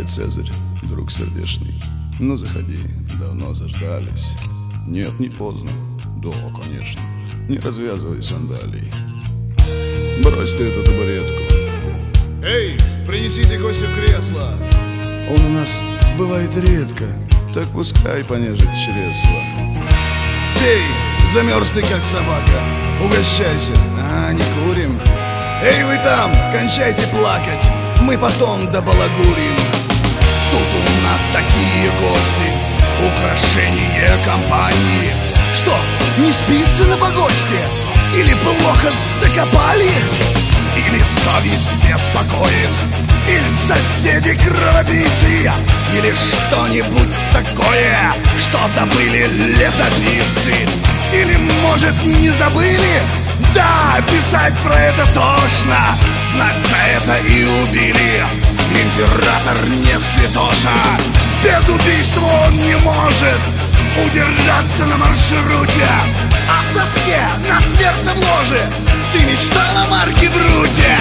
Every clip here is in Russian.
Цезарь, друг сердечный. Ну, заходи, давно заждались. Нет, не поздно. Да, конечно. Не развязывай сандалий. Брось ты эту табуретку. Эй, принесите гостю кресло. Он у нас бывает редко. Так пускай понежит чресло. Эй, замерз ты как собака. Угощайся. А, не курим. Эй, вы там, кончайте плакать. Мы потом добалагурим. Тут у нас такие гости, украшение компании. Что, не спится на погосте? Или плохо закопали? Или совесть беспокоит? Или соседи кровопийцы? Или что-нибудь такое, что забыли летописцы? Или, может, не забыли? Да, писать про это тошно. Знать за это и убили. Император не святоша. Без убийства он не может удержаться на маршруте. А в тоске на смертном ложе ты мечтал о Марке Бруте.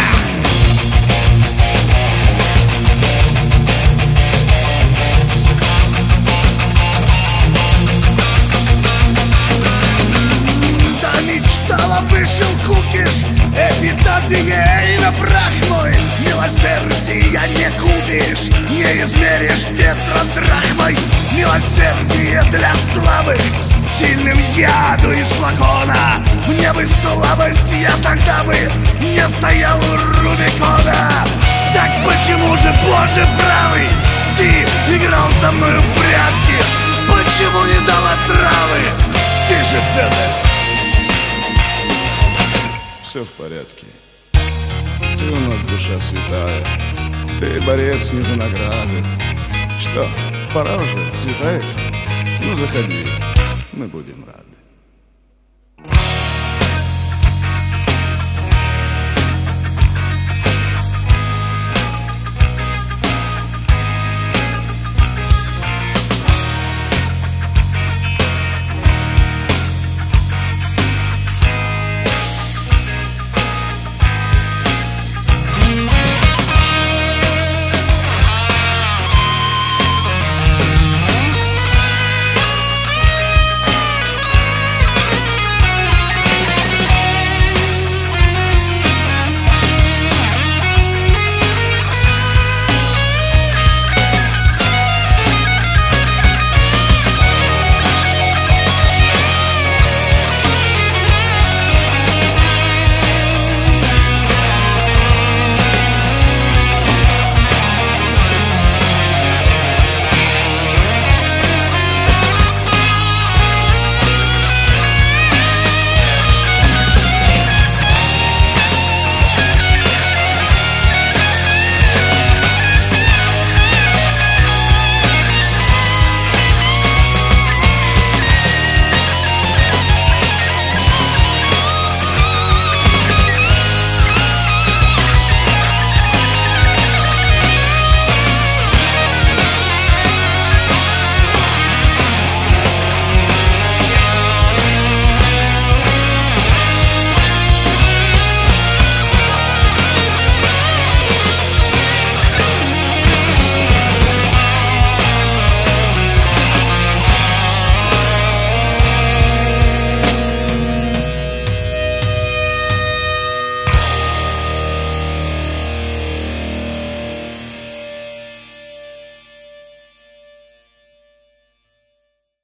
Да мечтала вышел кукиш, эпитафия на прах мой. Милосердия не купишь, не измеришь тетрадрахмой. Милосердие для слабых, сильным яду из флакона. Мне бы слабость, я тогда бы не стоял у Рубикона. Так почему же, Боже правый, ты играл со мною в прятки? Почему не дал отравы? Ты же Цезарь. Все в порядке. Ты у нас душа святая. Ты борец не за награды. Что, пора уже, светает? Ну, заходи, мы будем рады.